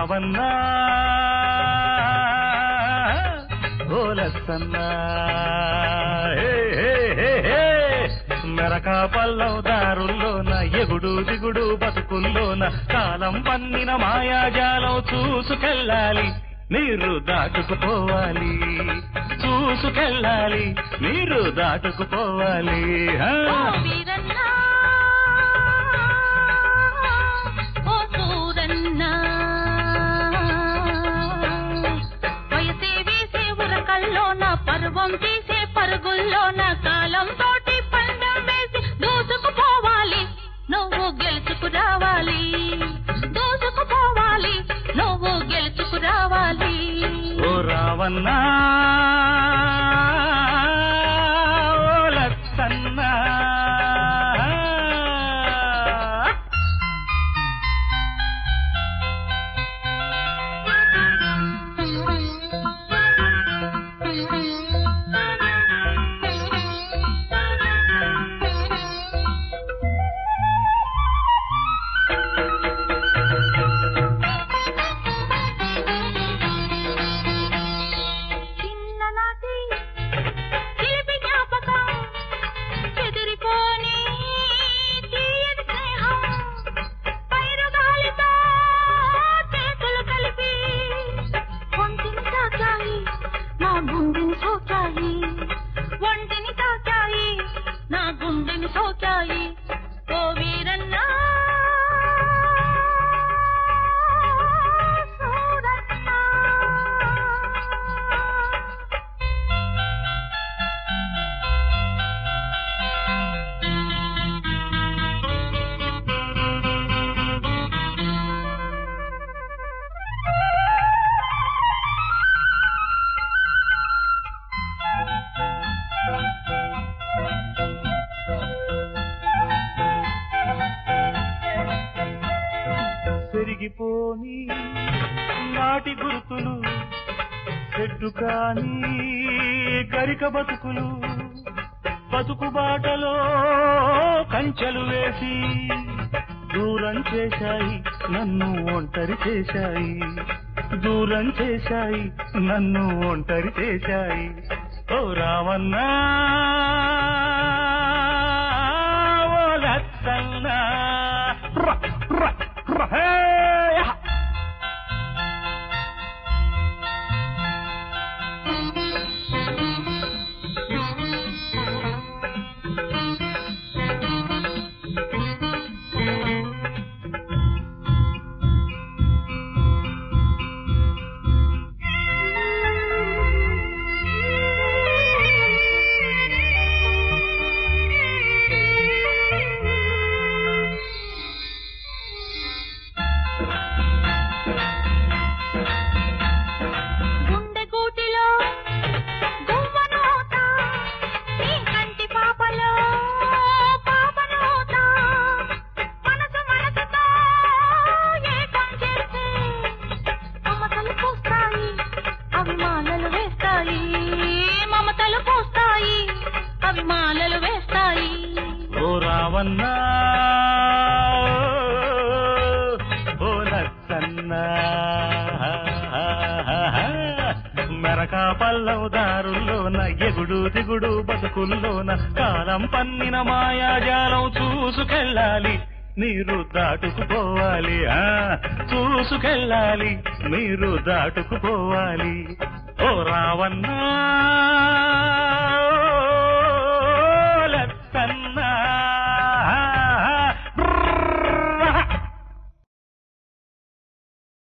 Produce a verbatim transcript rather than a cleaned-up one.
రావన్నా ఓలసన్నా మెరక పల్లవ దారుల్లోన ఎగుడు దిగుడు బతుకుల్లోన కాలం పన్నిన మాయాజాలం చూసుకెళ్ళాలి మీరు దాటుకుపోవాలి చూసుకెళ్ళాలి మీరు దాటుకుపోవాలి వయసే వేసే ఉరకల్లోన పర్వం చేసే పరుగుల్లోన కాలం తోటి పందెం వేసి దూసుకుపోవాలి నువ్వు గెలుచుకురావాలి దూసుకుపోవాలి నువ్వు గెలుచుకురావాలి ఓ రావన్నా ఓ లచ్చన్నా ఒంటిని తాకాయి నా గుండెని సోకాయి ఓ వీరన్నా పెరిగిపోని నాటి గుర్తులు చెట్టు కాని గరిక బతుకులు బతుకు బాటలో కంచెలు వేసి దూరం చేశాయి నన్ను ఒంటరి చేశాయి దూరం చేశాయి నన్ను ఒంటరి చేశాయి ఓ రావన్నా ఓ లచ్చన్నా మమతలు పోస్తాయి అవి మాలలు వేస్తాయి ఓ రావన్నా ఓ లచ్చన్నా మెరక పల్లవ దారుల్లోన ఎగుడు దిగుడు బతుకుల్లోన కాలం పన్నిన మాయాజాలం చూసుకెళ్ళాలి మీరు దాటుకుపోవాలి ఆ చూసుకెళ్ళాలి మీరు దాటుకుపోవాలి ఓ రావన్నా